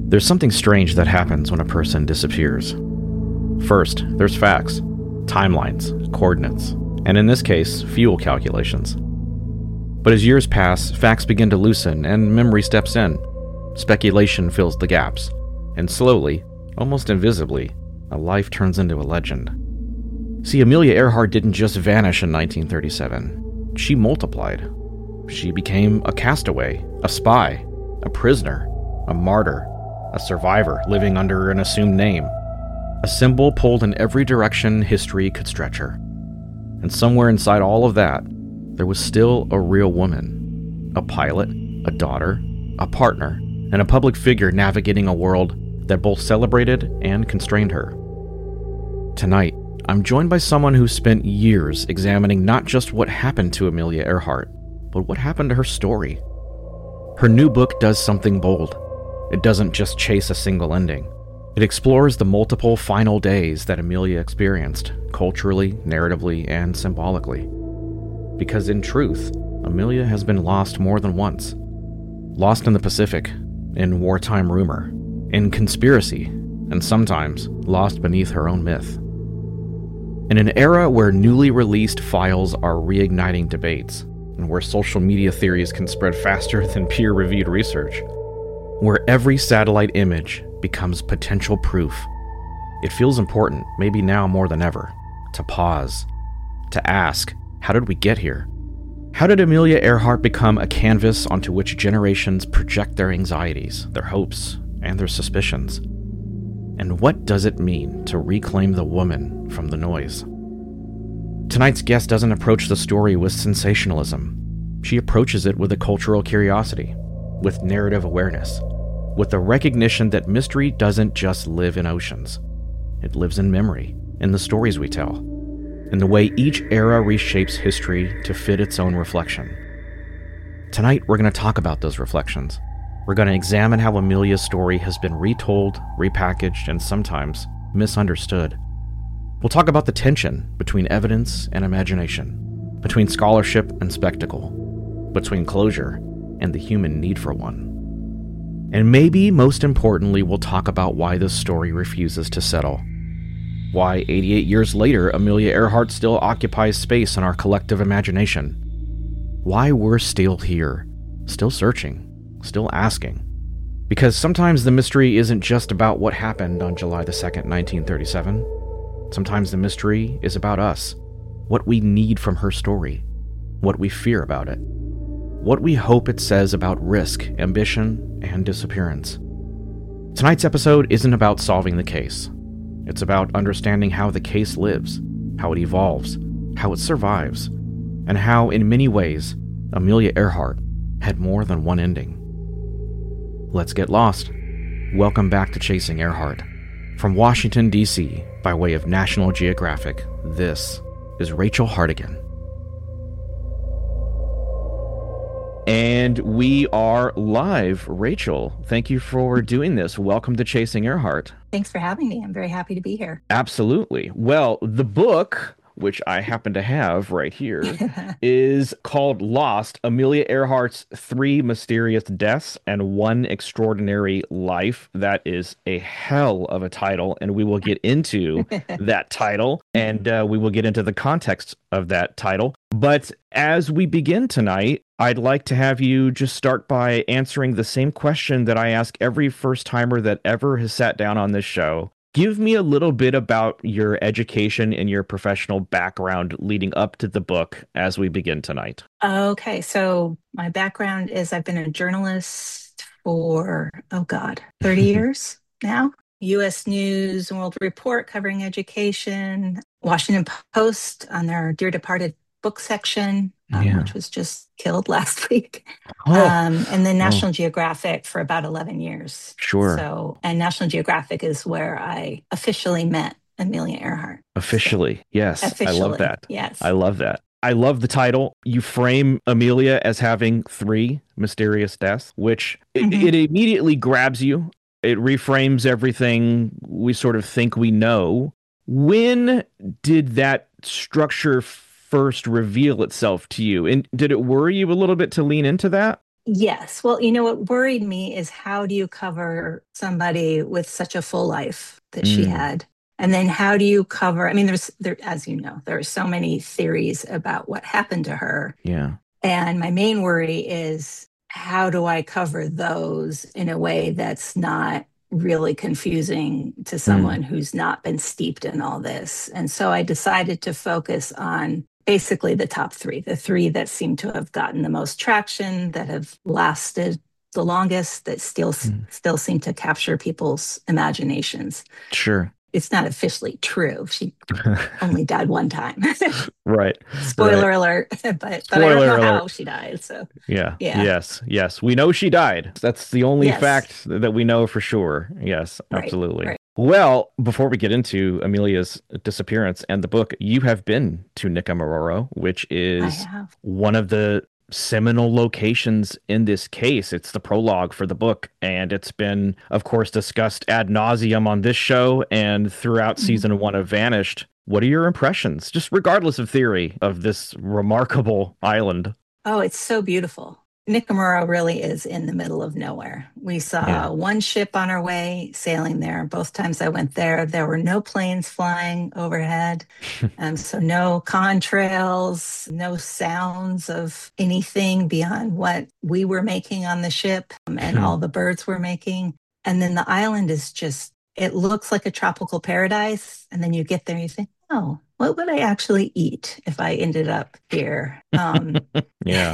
There's something strange that happens when a person disappears. First, there's facts, timelines, coordinates, and in this case, fuel calculations. But as years pass, facts begin to loosen and memory steps in. Speculation fills the gaps, and slowly, almost invisibly, a life turns into a legend. See, Amelia Earhart didn't just vanish in 1937. She multiplied. She became a castaway, a spy, a prisoner, a martyr, a survivor living under an assumed name. A symbol pulled in every direction history could stretch her. And somewhere inside all of that, there was still a real woman. A pilot, a daughter, a partner, and a public figure navigating a world that both celebrated and constrained her. Tonight, I'm joined by someone who spent years examining not just what happened to Amelia Earhart, but what happened to her story. Her new book does something bold. It doesn't just chase a single ending. It explores the multiple final days that Amelia experienced, culturally, narratively, and symbolically. Because in truth, Amelia has been lost more than once. Lost in the Pacific, in wartime rumor, in conspiracy, and sometimes lost beneath her own myth. In an era where newly released files are reigniting debates, and where social media theories can spread faster than peer-reviewed research, where every satellite image becomes potential proof, it feels important, maybe now more than ever, to pause, to ask, how did we get here? How did Amelia Earhart become a canvas onto which generations project their anxieties, their hopes, and their suspicions? And what does it mean to reclaim the woman from the noise? Tonight's guest doesn't approach the story with sensationalism. She approaches it with a cultural curiosity, with narrative awareness, with the recognition that mystery doesn't just live in oceans. It lives in memory, in the stories we tell, in the way each era reshapes history to fit its own reflection. Tonight, we're going to talk about those reflections. We're going to examine how Amelia's story has been retold, repackaged, and sometimes misunderstood. We'll talk about the tension between evidence and imagination, between scholarship and spectacle, between closure and the human need for one. And maybe most importantly, we'll talk about why this story refuses to settle. Why 88 years later, Amelia Earhart still occupies space in our collective imagination. Why we're still here, still searching, still asking. Because sometimes the mystery isn't just about what happened on July the 2nd, 1937. Sometimes the mystery is about us, what we need from her story, what we fear about it, what we hope it says about risk, ambition, and disappearance. Tonight's episode isn't about solving the case. It's about understanding how the case lives, how it evolves, how it survives, and how, in many ways, Amelia Earhart had more than one ending. Let's get lost. Welcome back to Chasing Earhart. From Washington, D.C., by way of National Geographic, this is Rachel Hartigan. And we are live. Rachel, thank you for doing this. Welcome to Chasing Earhart. Thanks for having me. I'm very happy to be here. Absolutely. Well, the book, which I happen to have right here, is called Lost, Amelia Earhart's 3 Mysterious Deaths and 1 Extraordinary Life. That is a hell of a title, and we will get into that title, and we will get into the context of that title. But as we begin tonight, I'd like to have you just start by answering the same question that I ask every first-timer that ever has sat down on this show. Give me a little bit about your education and your professional background leading up to the book as we begin tonight. Okay, so my background is I've been a journalist for, 30 years now. U.S. News and World Report covering education, Washington Post on their Dear Departed book section, which was just killed last week. And then National Geographic for about 11 years. Sure. So, and National Geographic is where I officially met Amelia Earhart. Officially, so, yes. Officially, I love that. Yes. I love that. I love the title. You frame Amelia as having 3 mysterious deaths, which it immediately grabs you. It reframes everything we sort of think we know. When did that structure first reveal itself to you? And did it worry you a little bit to lean into that? Yes. Well, what worried me is how do you cover somebody with such a full life that she Mm, had? And then how do you cover, I mean, as you know, there are so many theories about what happened to her. yeah. And my main worry is how do I cover those in a way that's not really confusing to Mm, someone who's not been steeped in all this? And so I decided to focus on basically the top three, the three that seem to have gotten the most traction, that have lasted the longest, that mm. still seem to capture people's imaginations. Sure. It's not officially true. She only died one time. Right. Right. Spoiler alert, but I don't Spoiler know alert. how she died. So Yeah. yeah, Yes. Yes. We know she died. That's the only yes, fact that we know for sure. Yes, right, absolutely. right. Well, before we get into Amelia's disappearance and the book, you have been to Nikamororo, which I is have. one of the seminal locations in this case. It's the prologue for the book, and it's been, of course, discussed ad nauseum on this show and throughout Mhm. season one of Vanished. What are your impressions, just regardless of theory, of this remarkable island? Oh, it's so beautiful. Nikamura really is in the middle of nowhere. We Yeah. saw one ship on our way sailing there. Both times I went there, there were no planes flying overhead. So no contrails, no sounds of anything beyond what we were making on the ship and all the birds were making. And then the island is just, it looks like a tropical paradise. And then you get there and you think, oh, what would I actually eat if I ended up here? Yeah.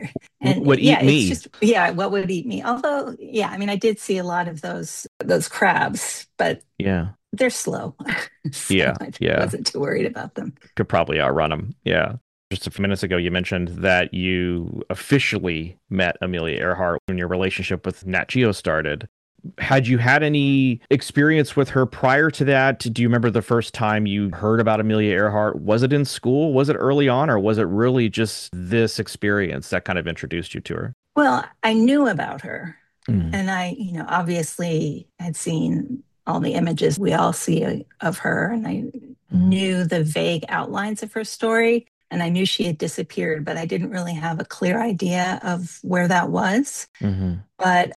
And Would eat yeah, it's me. just, yeah, what would eat me? Although, yeah, I mean, I did see a lot of those crabs, but Yeah. they're slow. So Yeah. I Yeah. wasn't too worried about them. Could probably outrun them. Yeah. Just a few minutes ago, you mentioned that you officially met Amelia Earhart when your relationship with Nat Geo started. Had you had any experience with her prior to that? Do you remember the first time you heard about Amelia Earhart? Was it in school? Was it early on? Or was it really just this experience that kind of introduced you to her? Well, I knew about her Mm, and obviously had seen all the images we all see of her and I mm, knew the vague outlines of her story and I knew she had disappeared, but I didn't really have a clear idea of where that was. mm, But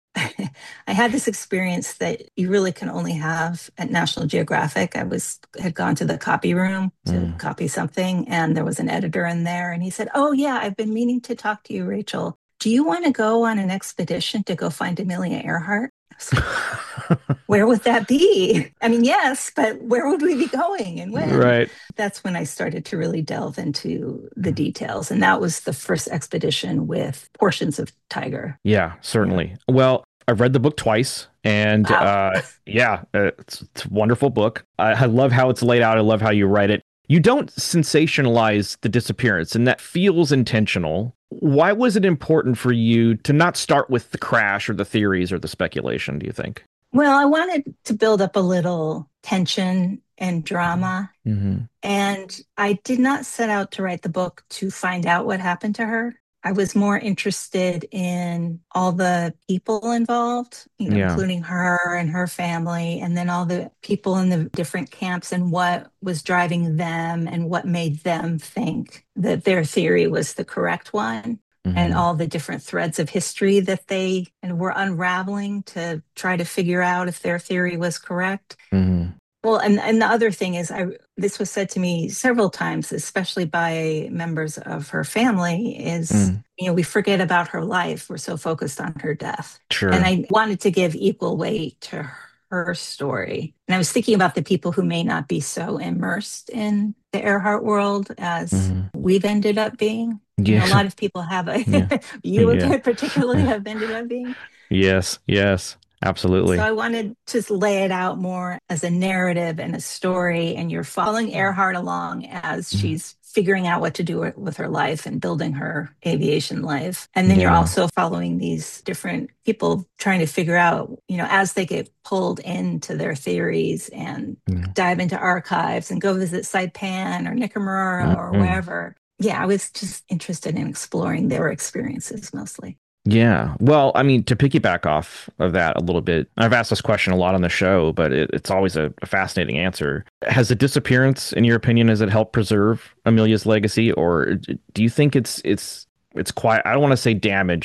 I had this experience that you really can only have at National Geographic. Had gone to the copy room to mm. copy something, and there was an editor in there, and he said, "Oh yeah, I've been meaning to talk to you, Rachel. Do you want to go on an expedition to go find Amelia Earhart?" I was like, where would that be? I mean, yes, but where would we be going and when? Right. That's when I started to really delve into the details. And that was the first expedition with portions of Tiger. Yeah, Yeah. certainly. Well, I've read the book twice, and Wow. yeah, it's a wonderful book. I love how it's laid out. I love how you write it. You don't sensationalize the disappearance, and that feels intentional. Why was it important for you to not start with the crash or the theories or the speculation, do you think? Well, I wanted to build up a little tension and drama. Mm-hmm. And I did not set out to write the book to find out what happened to her. I was more interested in all the people involved, Yeah. including her and her family, and then all the people in the different camps and what was driving them and what made them think that their theory was the correct one. And Mm-hmm. all the different threads of history that they and were unraveling to try to figure out if their theory was correct. Mm-hmm. Well, and the other thing is, I this was said to me several times, especially by members of her family, is Mm. we forget about her life. We're so focused on her death, and Sure. I wanted to give equal weight to her story. And I was thinking about the people who may not be so immersed in the Earhart world as Mm-hmm. we've ended up being. A Yeah. lot of people have a Yeah. you Yeah. particularly have ended up being. Yes. Yes. So Absolutely. I wanted to lay it out more as a narrative and a story, and you're following Earhart along as Mhm. she's figuring out what to do with her life and building her aviation life. And then you're Yeah. also following these different people trying to figure out, as they get pulled into their theories and Yeah. dive into archives and go visit Saipan or Nicaragua or Mhm. wherever. Yeah, I was just interested in exploring their experiences mostly. Yeah. Well, I mean, to piggyback off of that a little bit, I've asked this question a lot on the show, but it's always a fascinating answer. Has the disappearance, in your opinion, has it helped preserve Amelia's legacy, or do you think it's quite? I don't want to say damaged.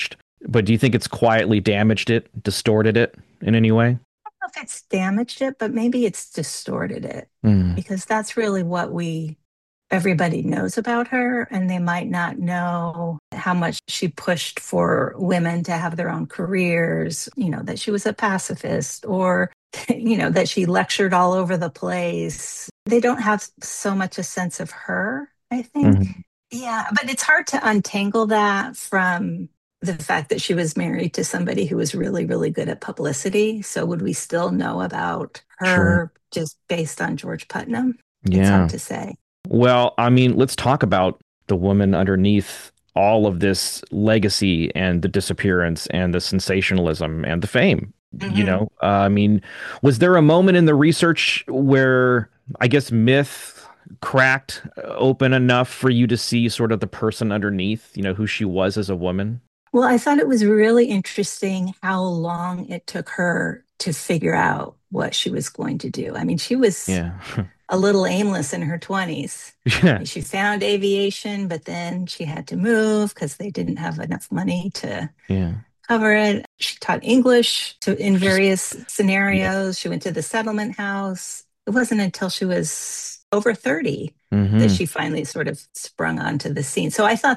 But do you think it's quietly damaged it, distorted it in any way? Know if it's damaged it, but maybe it's distorted it Mm, because that's really what everybody knows about her, and they might not know how much she pushed for women to have their own careers, that she was a pacifist or, that she lectured all over the place. They don't have so much a sense of her, I think. mhm. Yeah, but it's hard to untangle that from the fact that she was married to somebody who was really, really good at publicity. So would we still know about Sure. her just based on George Putnam? It's hard Yeah. to say. Well, I mean, let's talk about the woman underneath all of this legacy and the disappearance and the sensationalism and the fame. Hmm. I mean, was there a moment in the research where I guess myth cracked open enough for you to see sort of the person underneath, who she was as a woman? Well, I thought it was really interesting how long it took her to figure out what she was going to do. I mean, she was Yeah. a little aimless in her 20s. Yeah. She found aviation, but then she had to move because they didn't have enough money to Yeah. cover it. She taught English in Just various yeah. scenarios. She went to the settlement house. It wasn't until she was over 30 that Hmm. she finally sort of sprung onto the scene. So I thought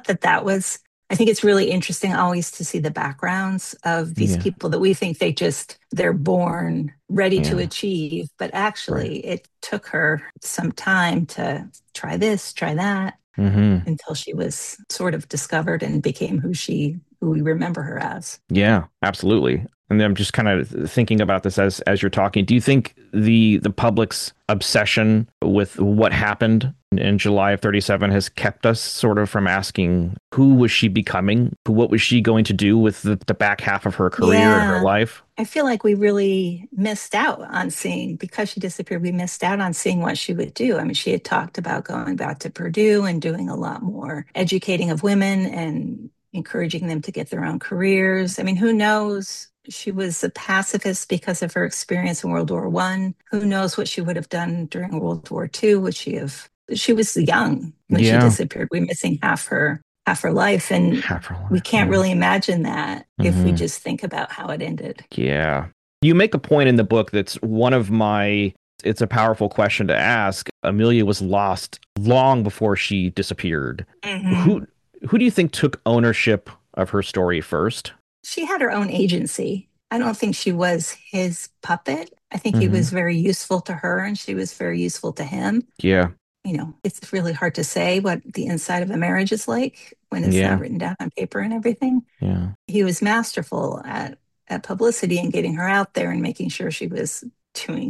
I think it's really interesting always to see the backgrounds of these Yeah. people that we think they're born ready to Yeah. achieve, but Right. actually it took her some time to try this, try that, Hmm. until she was sort of discovered and became who we remember her as. Yeah, absolutely. And I'm just kind of thinking about this as you're talking. Do you think the public's obsession with what happened in July of 37 has kept us sort of from asking who was she becoming? What was she going to do with the back half of her career and her Yeah. life? I feel like we really missed out on seeing, because she disappeared, we missed out on seeing what she would do. I mean, she had talked about going back to Purdue and doing a lot more educating of women and encouraging them to get their own careers. I mean, who knows? She was a pacifist because of her experience in World War One. Who knows what she would have done during World War Two? Would she have? She was young when she Yeah, disappeared. We're missing half her life, and half her we life. can't Yeah. really imagine that if we Hmm. just think about how it ended. Yeah. You make a point in the book that's one of my, it's a powerful question to ask. Amelia was lost long before she disappeared. Hmm. Who who do you think took ownership of her story first? She had her own agency. I don't think she was his puppet. I think he Hmm. was very useful to her and she was very useful to him. Yeah. It's really hard to say what the inside of a marriage is like when it's not Yeah. written down on paper and everything. Yeah. He was masterful at publicity and getting her out there and making sure she was doing,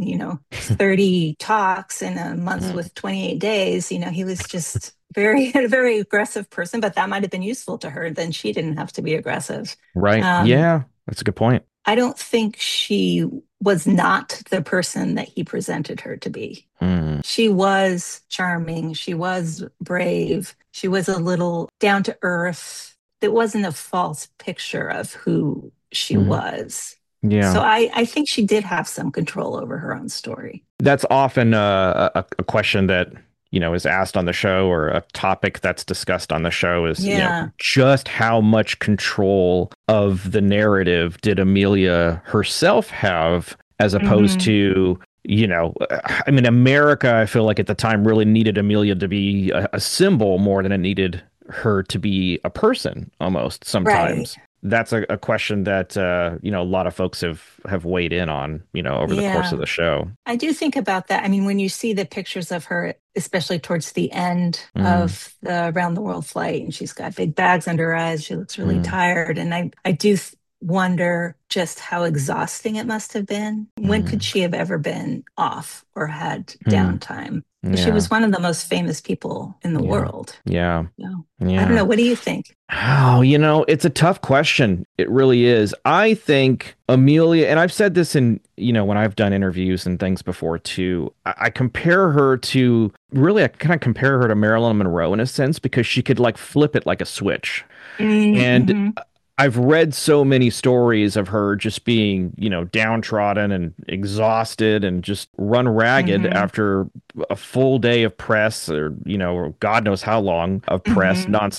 30 talks in a month Mm. with 28 days. He was just a very aggressive person, but that might have been useful to her. Then she didn't have to be aggressive. Right. Um, Yeah. That's a good point. I don't think she was not the person that he presented her to be. Mm. She was charming. She was brave. She was a little down to earth. It wasn't a false picture of who she Mm. was. So Yeah. I think she did have some control over her own story. That's often a question that, is asked on the show, or a topic that's discussed on the show is, Yeah. just how much control of the narrative did Amelia herself have, as opposed Hmm. to, I mean, America, I feel like at the time really needed Amelia to be a symbol more than it needed her to be a person almost Right. sometimes. That's a question that, a lot of folks have weighed in on, over the course of Yeah. the show. I do think about that. I mean, when you see the pictures of her, especially towards the end Mm, of the around the world flight, and she's got big bags under her eyes, she looks really mm, tired. And I do wonder just how exhausting it must have been. When could mm, she have ever been off or had mm. downtime? She Yeah, was one of the most famous people in the yeah, world. yeah, No, I don't yeah. know. What do you think? Oh, it's a tough question. It really is. I think Amelia, and I've said this in, when I've done interviews and things before too, I compare her to, really, I kind of compare her to Marilyn Monroe in a sense, because she could like flip it like a switch. And Mm-hmm. I've read so many stories of her just being, downtrodden and exhausted and just run ragged Mm-hmm. after a full day of press, or, or God knows how long of press Mm-hmm. nonstop.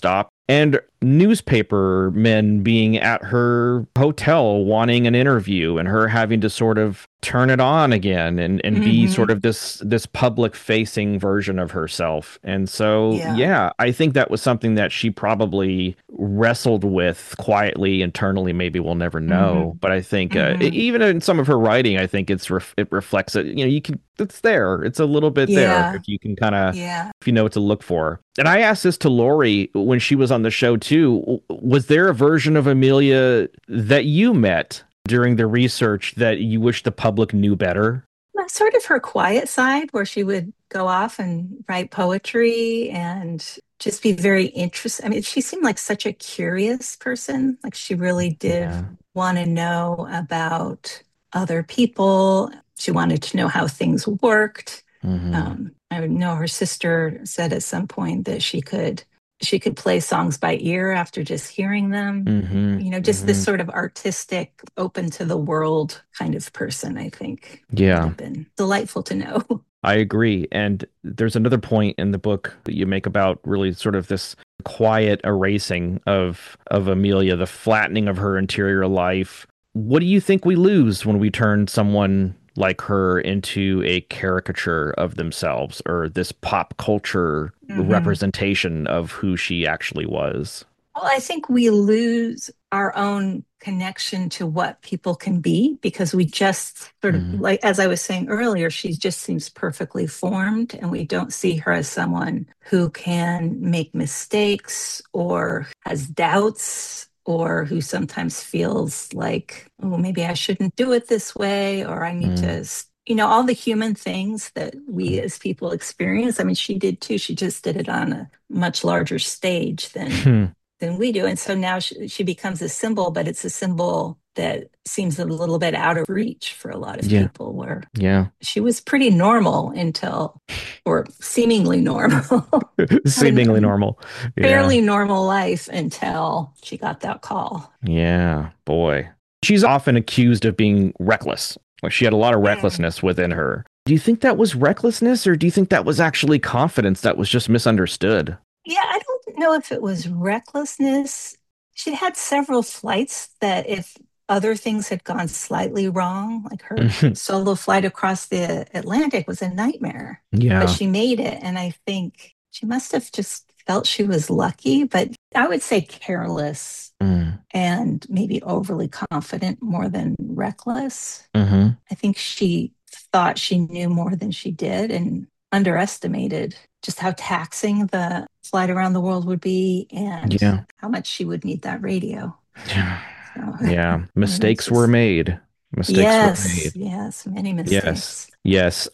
and newspaper men being at her hotel wanting an interview and her having to sort of turn it on again and be Hmm. sort of this public facing version of herself. And so, Yeah. yeah, I think that was something that she probably wrestled with quietly, internally. Maybe we'll never know. Hmm. But I think Hmm. even in some of her writing, I think it reflects it. You know, you can, it's there. It's a little bit there Yeah. if you can kind of, Yeah. if you know what to look for. And I asked this to Lori when she was on the show too. Was there a version of Amelia that you met during the research that you wish the public knew better? Sort of her quiet side where she would go off and write poetry and just be very interested. I mean, she seemed like such a curious person. Like she really did Yeah. want to know about other people. She wanted to know how things worked. Hmm. I would know her sister said at some point that she could play songs by ear after just hearing them. Hmm. You know, just this Hmm. sort of artistic, open to the world kind of person, I think would Yeah, have been delightful to know. I agree. And there's another point in the book that you make about really sort of this quiet erasing of Amelia, the flattening of her interior life. What do you think we lose when we turn someone like her into a caricature of themselves or this pop culture Hmm. representation of who she actually was? Well, I think we lose our own connection to what people can be because we just sort of, Hmm. like, as I was saying earlier, she just seems perfectly formed, and we don't see her as someone who can make mistakes or has doubts or who sometimes feels like, oh, maybe I shouldn't do it this way, or I need to. All the human things that we as people experience. I mean, she did too. She just did it on a much larger stage than we do. And so now she becomes a symbol, but it's a symbol that seems a little bit out of reach for a lot of Yeah, people, where yeah. she was pretty normal until, or seemingly normal, having Seemingly a normal. Yeah. fairly normal life until she got that call. Yeah, boy. She's often accused of being reckless. Like she had a lot of Mm. recklessness within her. Do you think that was recklessness or do you think that was actually confidence that was just misunderstood? Yeah, I don't know if it was recklessness. She'd had several flights that, if other things had gone slightly wrong, like her solo flight across the Atlantic was a nightmare, but Yeah. she made it. And I think she must have just felt she was lucky, but I would say careless Mm. and maybe overly confident more than reckless. Hmm. I think she thought she knew more than she did and underestimated just how taxing the flight around the world would be and Yeah. how much she would need that radio. Yeah. So, Yeah. it's Mistakes were just, made. Mistakes were yes, made. yes, many Yes. mistakes. Yes.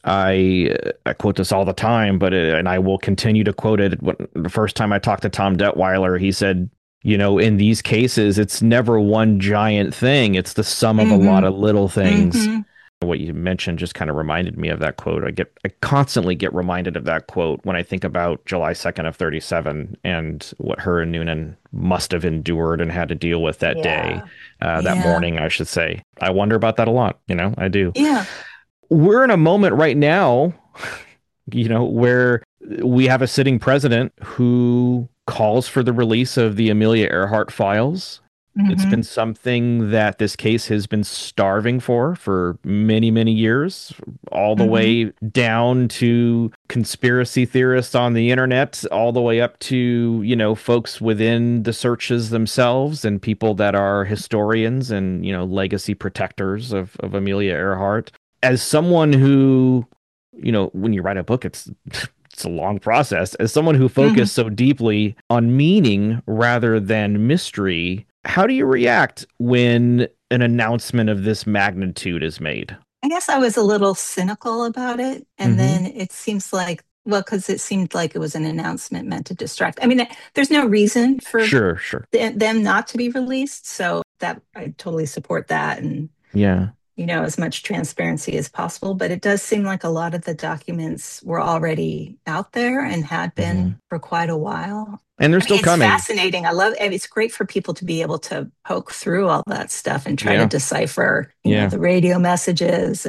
I quote this all the time, but and I will continue to quote it. The first time I talked to Tom Detweiler, he said, you know, in these cases, it's never one giant thing. It's the sum of a lot Mm-hmm. of little things. Mm-hmm. What you mentioned just kind of reminded me of that quote. I constantly get reminded of that quote when I think about July 2nd of 37 and what her and Noonan must have endured and had to deal with that day, Yeah. that Yeah. morning, I should say. I wonder about that a lot. You know, I do. Yeah. We're in a moment right now, you know, where we have a sitting president who calls for the release of the Amelia Earhart files. It's been Mm-hmm. something that this case has been starving for many, many years, all the Mm-hmm. way down to conspiracy theorists on the internet, all the way up to, you know, folks within the searches themselves and people that are historians and, you know, legacy protectors of Amelia Earhart. As someone who, you know, when you write a book, it's a long process. As someone who Mm-hmm. focused so deeply on meaning rather than mystery, how do you react when an announcement of this magnitude is made? I guess I was a little cynical about it. And Hmm. then it seems like, well, because it seemed like it was an announcement meant to distract. I mean, there's no reason for Sure, sure. them not to be released. So that I totally support that. And Yeah. as much transparency as possible. But it does seem like a lot of the documents were already out there and had been Hmm. for quite a while. And they're I mean, still it's coming. fascinating. I mean, it's great for people to be able to poke through all that stuff and try to Yeah. decipher, Yeah. the radio messages and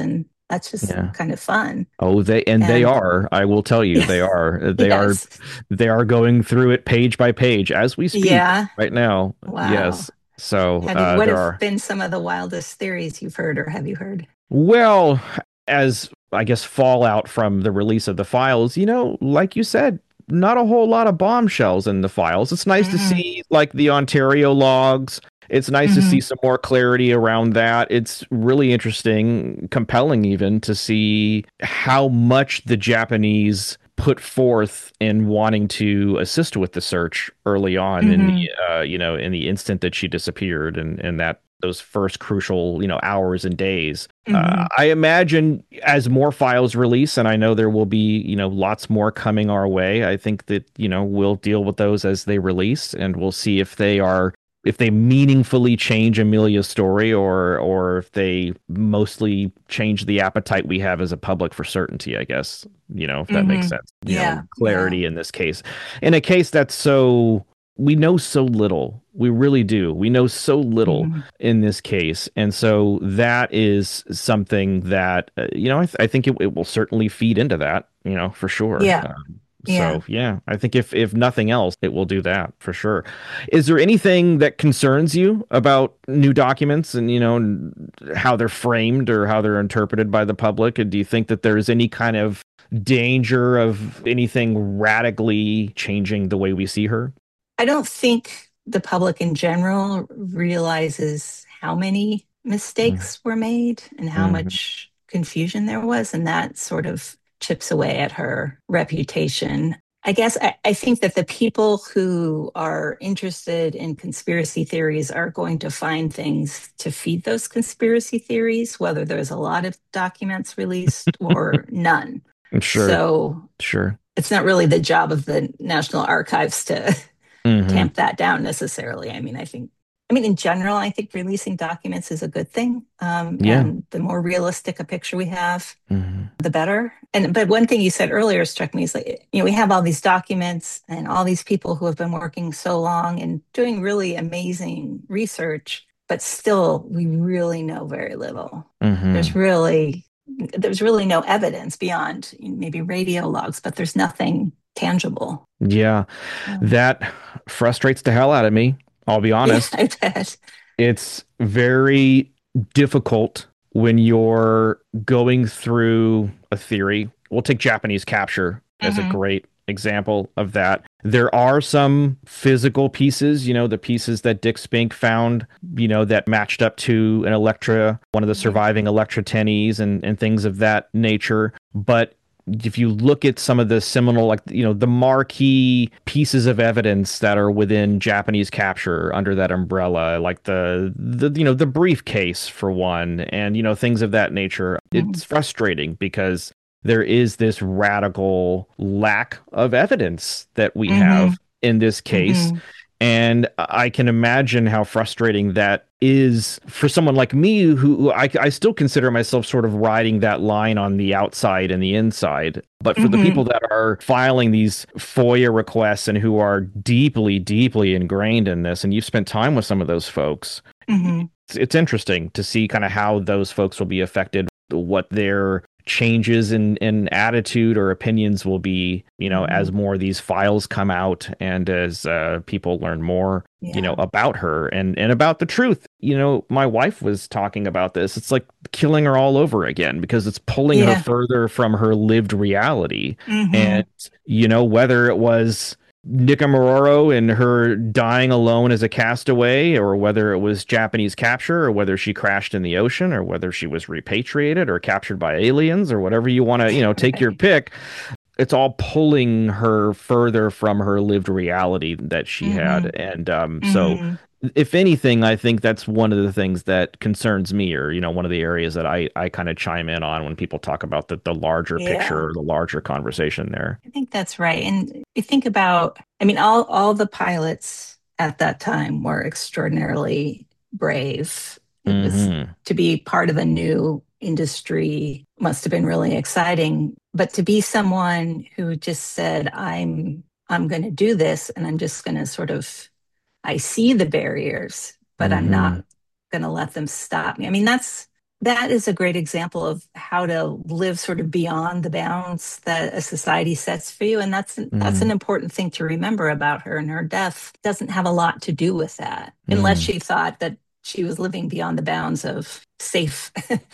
That's just Yeah. kind of fun. Oh, they And are. I will tell you, they are. yes. They are going through it page by page as we speak Yeah. right now. Wow. Yes. So What there have are. been some of the wildest theories you've heard or have you heard? Well, as I guess fallout from the release of the files, like you said, not a whole lot of bombshells in the files. It's nice to Mm-hmm. see like the Ontario logs. It's nice to Mm-hmm. see some more clarity around that. It's really interesting, compelling even to see how much the Japanese put forth in wanting to assist with the search early on in the Mm-hmm. in the instant that she disappeared and that those first crucial hours and days. Mm-hmm. I imagine as more files release, and I know there will be, lots more coming our way. I think that, we'll deal with those as they release, and we'll see if they meaningfully change Amelia's story, or if they mostly change the appetite we have as a public for certainty, I guess, if that makes Mm-hmm. sense. Yeah. Yeah. Clarity in this case. In a case that's we know so little. We really do. We know so little Mm-hmm. in this case. And so that is something that, I think it will certainly feed into that, for sure. Yeah. Yeah. So yeah, I think if nothing else, it will do that for sure. Is there anything that concerns you about new documents and, how they're framed or how they're interpreted by the public? And do you think that there's any kind of danger of anything radically changing the way we see her? I don't think the public in general realizes how many mistakes were made and how Mm-hmm. much confusion there was. And that sort of chips away at her reputation. I guess I think that the people who are interested in conspiracy theories are going to find things to feed those conspiracy theories, whether there's a lot of documents released or none. Sure, So sure. it's not really the job of the National Archives to Hmm. tamp that down necessarily. I mean, in general, I think releasing documents is a good thing. Yeah. And the more realistic a picture we have, Hmm. the better. But one thing you said earlier struck me is like, we have all these documents and all these people who have been working so long and doing really amazing research, but still we really know very little. There's Hmm. really there's really no evidence beyond maybe radio logs, but there's nothing tangible. Yeah, Um, that frustrates the hell out of me. I'll be yeah, honest. I bet. It's very difficult when you're going through a theory. We'll take Japanese capture as a Hmm. great example of that. There are some physical pieces, the pieces that Dick Spink found, that matched up to an Electra, one of the surviving Electra 10Es and things of that nature. But if you look at some of the seminal, like, the marquee pieces of evidence that are within Japanese capture under that umbrella, like the briefcase for one, and, things of that nature, Hmm. it's frustrating because there is this radical lack of evidence that we Hmm. have in this case. Hmm. And I can imagine how frustrating that is for someone like me, who I still consider myself sort of riding that line on the outside and the inside. But for the Hmm. people that are filing these FOIA requests and who are deeply, deeply ingrained in this, and you've spent time with some of those folks, Hmm. it's interesting to see kind of how those folks will be affected, what their changes in attitude or opinions will be, Hmm. as more of these files come out and as people learn more, Yeah. about her and about the truth. My wife was talking about this. It's like killing her all over again because it's pulling her Yeah. further from her lived reality. Hmm. And, whether it was Nikamororo and her dying alone as a castaway, or whether it was Japanese capture, or whether she crashed in the ocean, or whether she was repatriated or captured by aliens, or whatever you want to, take your Right. pick. It's all pulling her further from her lived reality that she had. Hmm. And so, Hmm. if anything, I think that's one of the things that concerns me, or, one of the areas that I kind of chime in on when people talk about the larger Yeah. picture or the larger conversation there. I think that's right. And you think about, I mean, all the pilots at that time were extraordinarily brave. It was Hmm. to be part of a new industry must have been really exciting. But to be someone who just said, I'm going to do this and I'm just going to sort of I see the barriers, but I'm Hmm. not going to let them stop me. I mean, that's that is a great example of how to live sort of beyond the bounds that a society sets for you. And that's an Mm, important thing to remember about her. And her death doesn't have a lot to do with that, unless mm. she thought that she was living beyond the bounds of safe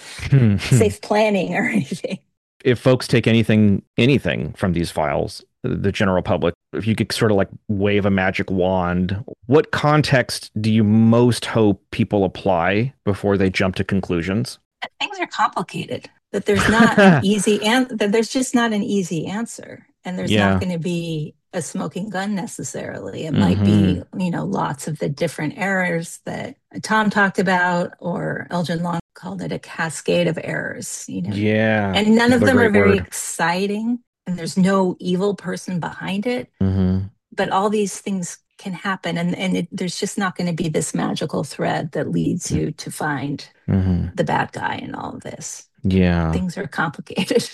safe planning or anything. If folks take anything from these files, the general public, if you could sort of like wave a magic wand, what context do you most hope people apply before they jump to conclusions? Things are complicated. That there's not an easy that there's just not an easy answer, and there's not Yeah. going to be a smoking gun necessarily. It might be, Hmm. lots of the different errors that Tom talked about, or Elgin Long called it a cascade of errors. Yeah. And none of Another them are great very word. exciting, and there's no evil person behind it. Hmm. But all these things can happen, and there's just not going to be this magical thread that leads you to find Hmm. the bad guy in all of this. Yeah. Things are complicated.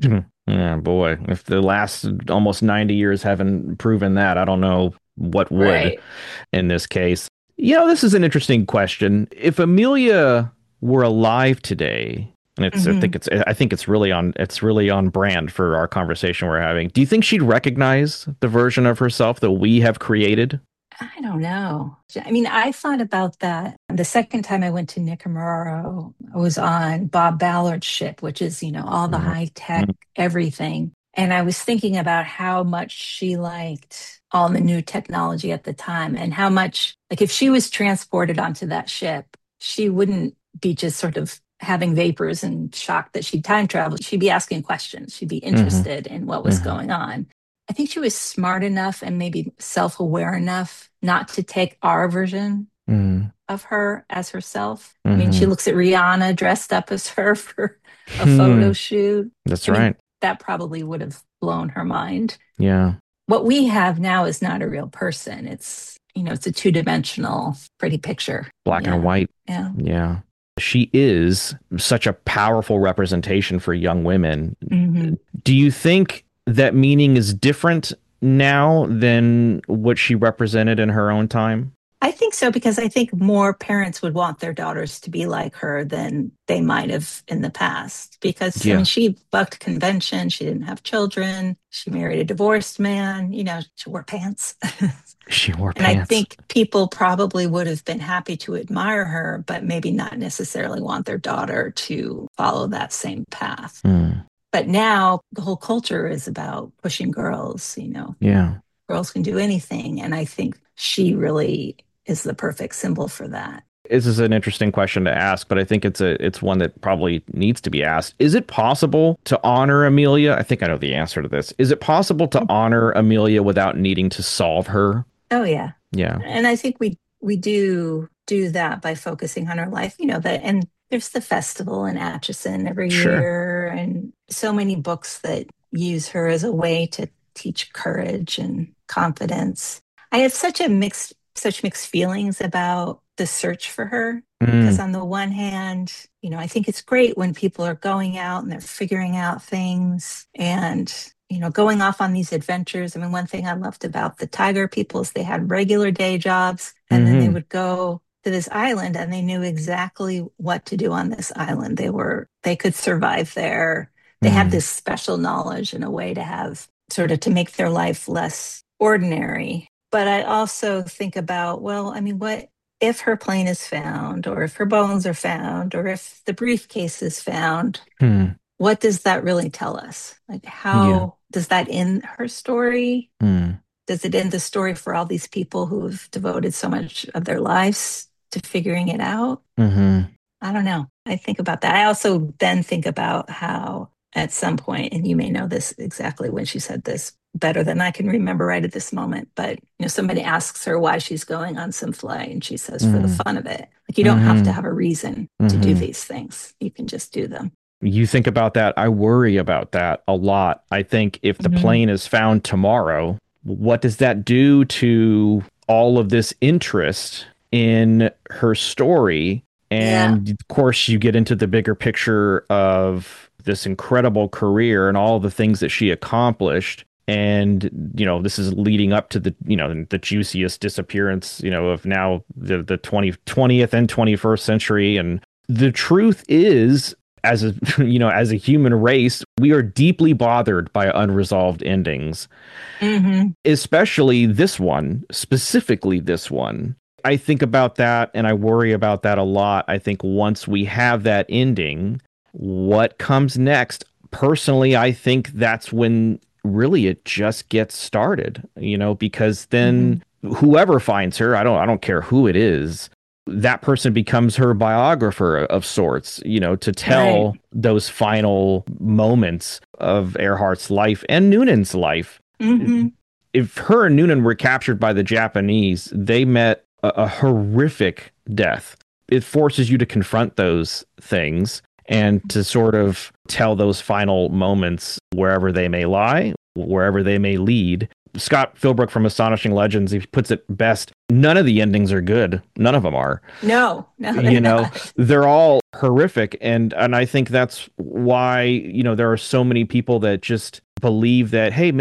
Yeah, boy. If the last almost 90 years haven't proven that, I don't know what would Right. in this case. This is an interesting question. If Amelia were alive today, and Hmm. I think it's really on brand for our conversation we're having. Do you think she'd recognize the version of herself that we have created? I don't know. I mean, I thought about that the second time I went to Nicaragua. I was on Bob Ballard's ship, which is, all the Mhm. high tech, everything. And I was thinking about how much she liked all the new technology at the time, and how much, like, if she was transported onto that ship, she wouldn't be just sort of having vapors and shocked that she time traveled. She'd be asking questions. She'd be Hmm. interested in what was Hmm. going on. I think she was smart enough and maybe self aware enough not to take our version Hmm. of her as herself. I mean, she Hmm. looks at Rihanna dressed up as her for a Hmm. photo shoot. That's I mean, right. that probably would have blown her mind. Yeah. What we have now is not a real person. It's a two-dimensional pretty picture. Black and Yeah. white. Yeah. Yeah. She is such a powerful representation for young women. Hmm. Do you think that meaning is different now than what she represented in her own time? I think so, because I think more parents would want their daughters to be like her than they might have in the past. Because, I mean, Yeah, she bucked convention. She didn't have children. She married a divorced man. She wore pants. she wore And I pants. think people probably would have been happy to admire her, but maybe not necessarily want their daughter to follow that same path. Hmm. But now the whole culture is about pushing girls, Yeah. girls can do anything. And I think she really is the perfect symbol for that. This is an interesting question to ask, but I think it's one that probably needs to be asked. Is it possible to honor Amelia? I think I know the answer to this. Is it possible to honor Amelia without needing to solve her? Oh yeah. Yeah. And I think we do that by focusing on her life, that, and there's the festival in Atchison every Sure. year, and so many books that use her as a way to teach courage and confidence. I have such mixed feelings about the search for her, because Mm, on the one hand, I think it's great when people are going out and they're figuring out things, and going off on these adventures. I mean, one thing I loved about the Tiger people is they had regular day jobs, and then they hmm. would go to this island, and they knew exactly what to do on this island. They could survive there. They had Mm, this special knowledge and a way to have sort of to make their life less ordinary. But I also think about, well, I mean, what if her plane is found, or if her bones are found, or if the briefcase is found? hmm. What does that really tell us? Like, Yeah. how does that end her story? Mm, Does it end the story for all these people who've devoted so much of their lives to figuring it out? hmm. I don't know. I think about that. I also then think about how at some point, and you may know this exactly when she said this better than I can remember right at this moment, but somebody asks her why she's going on some flight, and she says, for the Mm, fun of it. Like, you don't have to hmm. have a reason to do Hmm. these things. You can just do them. You think about that. I worry about that a lot. I think if the Mhm. plane is found tomorrow, what does that do to all of this interest in her story? Yeah. And of course, you get into the bigger picture of this incredible career and all the things that she accomplished. And, this is leading up to the juiciest disappearance, of now the 20th and 21st century. And the truth is, as a as a human race, we are deeply bothered by unresolved endings, especially this one, specifically this one. I think about that and I worry about that a lot. I think once we have that ending, what comes next? Personally, I think that's when really it just gets started, because then whoever finds her, I don't care who it is, that person becomes her biographer of sorts, to tell Right. those final moments of Earhart's life and Noonan's life. Hmm. If her and Noonan were captured by the Japanese, they met a horrific death. It forces you to confront those things and to sort of tell those final moments wherever they may lie, wherever they may lead. Scott Philbrook from Astonishing Legends, he puts it best. None of the endings are good. None of them are. No, no, they're not. They're all horrific. And I think that's why, there are so many people that just believe that, hey,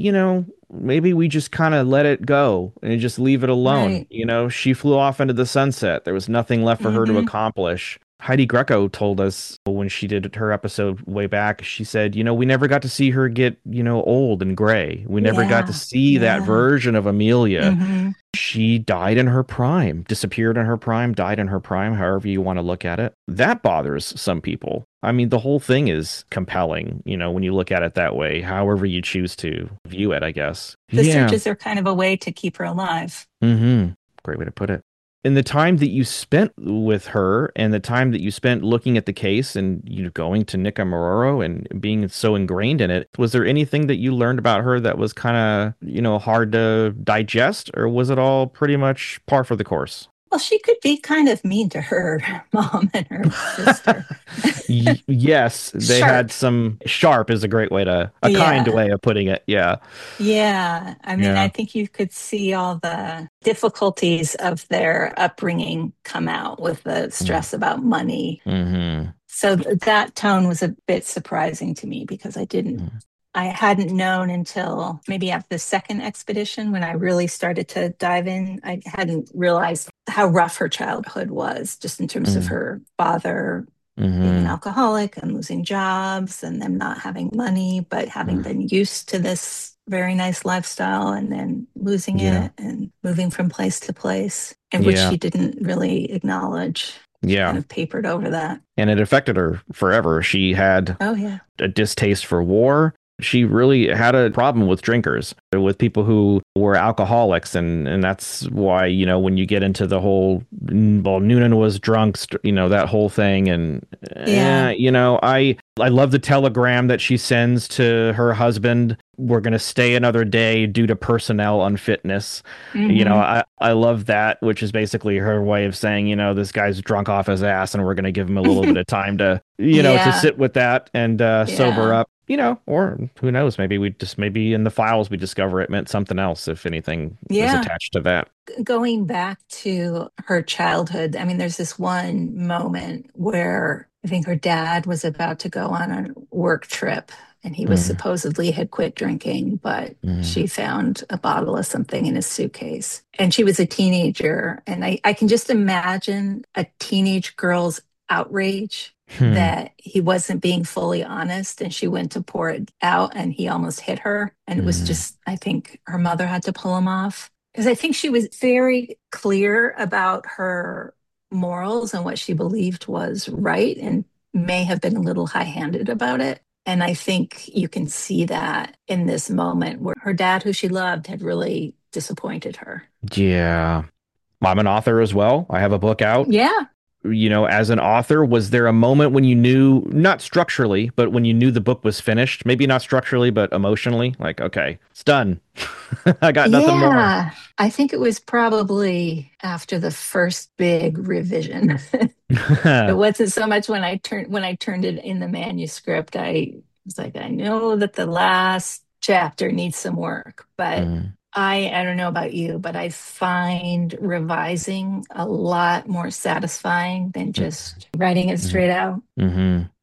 maybe we just kind of let it go and just leave it alone. Right. She flew off into the sunset. There was nothing left for her to Hmm. accomplish. Heidi Greco told us when she did her episode way back, she said, we never got to see her get, old and gray. We never got to Yeah. see that Yeah. version of Amelia. Hmm. She died in her prime, disappeared in her prime, died in her prime, however you want to look at it. That bothers some people. I mean, the whole thing is compelling, when you look at it that way, however you choose to view it, I guess. The Yeah. searches are kind of a way to keep her alive. Great way to put it. In the time that you spent with her and the time that you spent looking at the case and going to Nikamororo and being so ingrained in it, was there anything that you learned about her that was kind of, hard to digest, or was it all pretty much par for the course? Well, she could be kind of mean to her mom and her sister. Yes, they had Sharp. some sharp is a great way a kind Yeah. way of putting it. Yeah. Yeah. I mean, I Yeah. think you could see all the difficulties of their upbringing come out with the stress about money. Mm-hmm. So that tone was a bit surprising to me because I hadn't known until maybe after the second expedition when I really started to dive in. I hadn't realized how rough her childhood was, just in terms of her father being an Mm-hmm. alcoholic and losing jobs and them not having money, but having been used to this very nice lifestyle and then losing Yeah. it and moving from place to place, and which Yeah. she didn't really acknowledge. She kind Yeah. of papered over that. And it affected her forever. She had Oh, yeah. a distaste for war. She really had a problem with drinkers, with people who were alcoholics. And that's why, when you get into the whole, well, Noonan was drunk, that whole thing. And, Yeah. I love the telegram that she sends to her husband. We're going to stay another day due to personnel unfitness. Hmm. I love that, which is basically her way of saying, this guy's drunk off his ass and we're going to give him a little bit of time to, to Yeah. sit with that and sober Yeah. up, or who knows, maybe in the files we discover it meant something else if anything is Yeah. attached to that. Going back to her childhood, I mean, there's this one moment where I think her dad was about to go on a work trip and he was Mm, supposedly had quit drinking, but mm, she found a bottle of something in his suitcase. And she was a teenager. And I can just imagine a teenage girl's outrage hmm, that he wasn't being fully honest and she went to pour it out and he almost hit her. And it was mm, just, I think her mother had to pull him off because I think she was very clear about her morals and what she believed was right and may have been a little high handed about it. And I think you can see that in this moment where her dad, who she loved, had really disappointed her. yeah. I'm an author as well. I have a book out. Yeah. As an author, was there a moment when you knew, not structurally, but when you knew the book was finished? Maybe not structurally, but emotionally, like, okay, it's done. I got nothing more. Yeah. I think it was probably after the first big revision. It wasn't so much when I turned it in the manuscript. I was like, I know that the last chapter needs some work, but Mm, I don't know about you, but I find revising a lot more satisfying than mm, just writing it mm, straight out. mhm.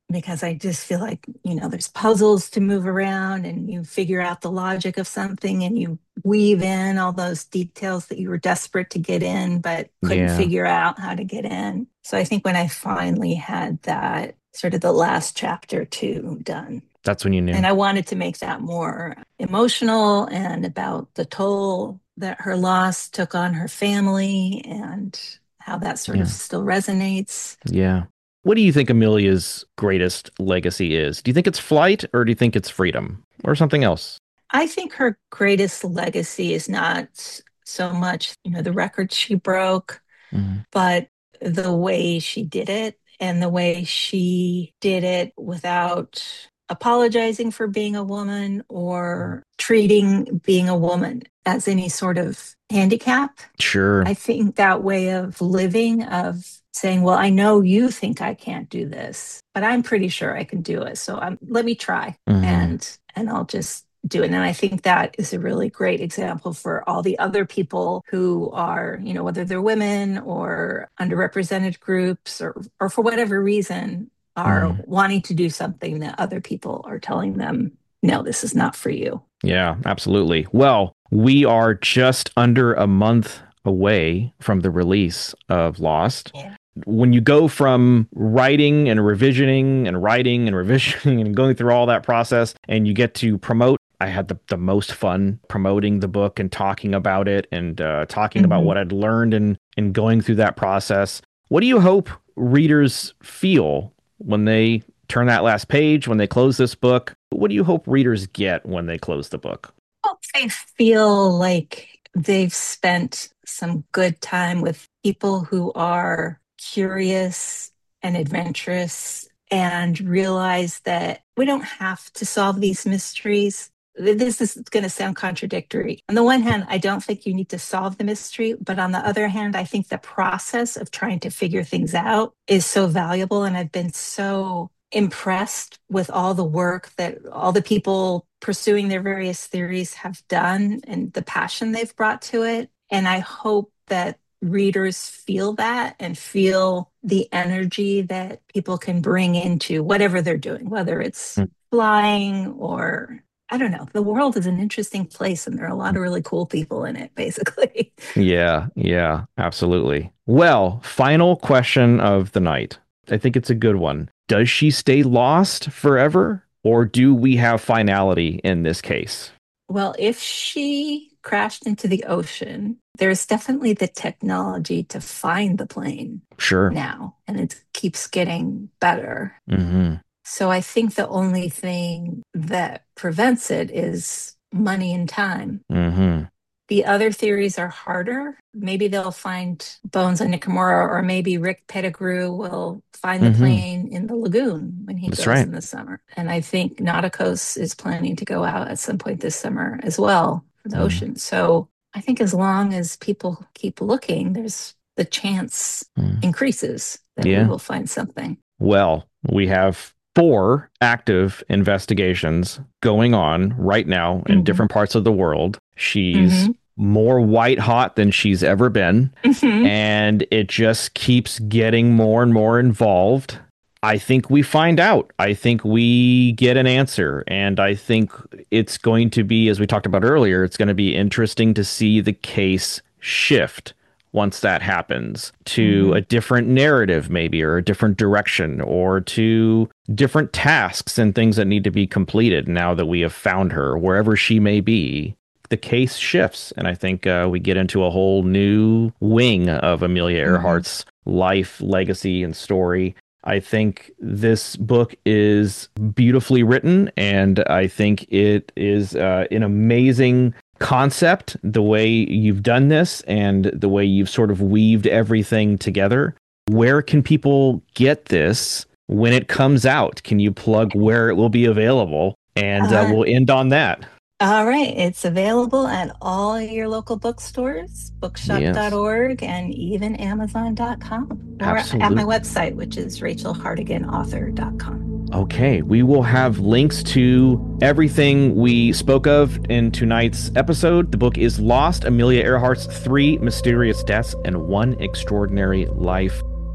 because I just feel like, there's puzzles to move around and you figure out the logic of something and you weave in all those details that you were desperate to get in, but couldn't Yeah. figure out how to get in. So I think when I finally had that sort of the last chapter two done, That's when you knew. and I wanted to make that more emotional and about the toll that her loss took on her family and how that sort of Yeah. still resonates. Yeah. What do you think Amelia's greatest legacy is? Do you think it's flight or do you think it's freedom or something else? I think her greatest legacy is not so much, the record she broke, Mhm. but the way she did it and the way she did it without apologizing for being a woman or treating being a woman as any sort of handicap. Sure. I think that way of living, of saying, well, I know you think I can't do this, but I'm pretty sure I can do it. So let me try Mhm. and I'll just do it. And I think that is a really great example for all the other people who are, whether they're women or underrepresented groups or for whatever reason are Mhm. wanting to do something that other people are telling them, no, this is not for you. Yeah, absolutely. Well, we are just under a month away from the release of Lost. Yeah. When you go from writing and revisioning and writing and revisioning and going through all that process and you get to promote, I had the most fun promoting the book and talking about it and talking about Mhm. what I'd learned and going through that process. What do you hope readers feel when they turn that last page, when they close this book? What do you hope readers get when they close the book? Hope they feel like they've spent some good time with people who are curious and adventurous and realize that we don't have to solve these mysteries. This is going to sound contradictory. On the one hand, I don't think you need to solve the mystery, but on the other hand, I think the process of trying to figure things out is so valuable. And I've been so impressed with all the work that all the people pursuing their various theories have done and the passion they've brought to it. And I hope that readers feel that and feel the energy that people can bring into whatever they're doing, whether it's flying or I don't know. The world is an interesting place and there are a lot of really cool people in it, basically. Yeah, yeah, absolutely. Well, final question of the night. I think it's a good one. Does she stay lost forever, or do we have finality in this case? Well, if she crashed into the ocean, there's definitely the technology to find the plane Sure. now, and it keeps getting better. Hmm. So I think the only thing that prevents it is money and time. Hmm. The other theories are harder. Maybe they'll find bones on Nikamura, or maybe Rick Pettigrew will find the Hmm. plane in the lagoon when he That's goes right. in the summer. And I think Nauticos is planning to go out at some point this summer as well for the Mhm. ocean. So I think as long as people keep looking, there's the chance Mhm. increases that we Yeah. will find something. Well, we have 4 active investigations going on right now in Mm-hmm. different parts of the world. She's Mm-hmm. more white hot than she's ever been, Mm-hmm. and it just keeps getting more and more involved. I think we find out. I think we get an answer, and I think it's going to be, as we talked about earlier, it's going to be interesting to see the case shift once that happens to Mm-hmm. a different narrative, maybe, or a different direction, or to different tasks and things that need to be completed now that we have found her, wherever she may be. The case shifts, and I think we get into a whole new wing of Amelia Mm-hmm. Earhart's life, legacy, and story. I think this book is beautifully written, and I think it is an amazing concept, the way you've done this and the way you've sort of weaved everything together. Where can people get this when it comes out? Can you plug where it will be available? And Uh, we'll end on that. All right. It's available at all your local bookstores, Yes, bookshop.org, and even amazon.com, or at my absolutely. website, which is rachelhartiganauthor.com. Okay, we will have links to everything we spoke of in tonight's episode. The book is Lost, Amelia Earhart's 3 Mysterious Deaths and 1 Extraordinary Life.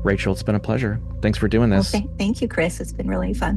Rachel, it's been a pleasure. Thanks for doing this. Well, thank you, Chris. It's been really fun.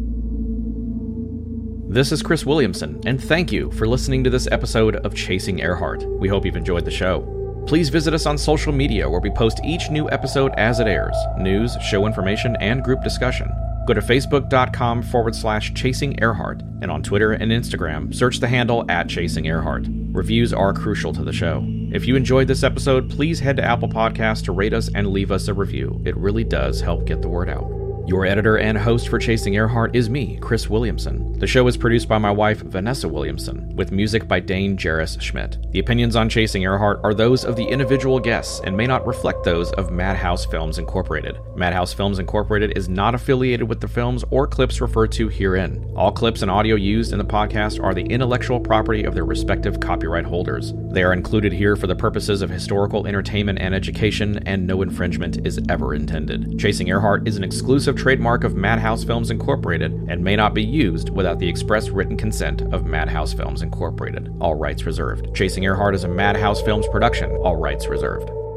This is Chris Williamson, and thank you for listening to this episode of Chasing Earhart. We hope you've enjoyed the show. Please visit us on social media where we post each new episode as it airs, news, show information, and group discussion. Go to facebook.com/Chasing Earhart, and on Twitter and Instagram, search the handle @Chasing Earhart. Reviews are crucial to the show. If you enjoyed this episode, please head to Apple Podcasts to rate us and leave us a review. It really does help get the word out. Your editor and host for Chasing Earhart is me, Chris Williamson. The show is produced by my wife, Vanessa Williamson, with music by Dane Jarris Schmidt. The opinions on Chasing Earhart are those of the individual guests and may not reflect those of Madhouse Films Incorporated. Madhouse Films Incorporated is not affiliated with the films or clips referred to herein. All clips and audio used in the podcast are the intellectual property of their respective copyright holders. They are included here for the purposes of historical entertainment and education, and no infringement is ever intended. Chasing Earhart is an exclusive trademark of Madhouse Films Incorporated and may not be used without the express written consent of Madhouse Films Incorporated. All rights reserved. Chasing Earhart is a Madhouse Films production. All rights reserved.